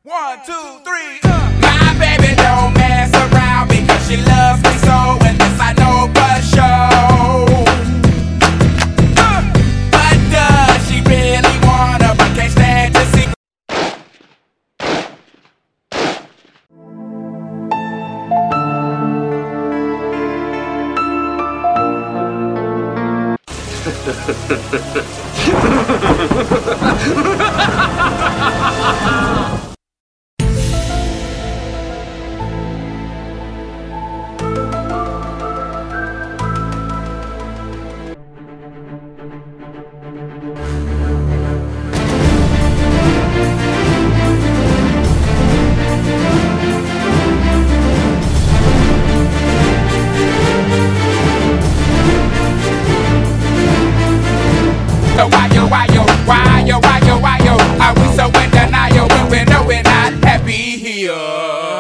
1, 2, 3. My baby don't mess around because she loves me so, and this I know for sure. But does she really wanna? But can't stand to see. Why yo, are we so in denial when we know we're not happy here?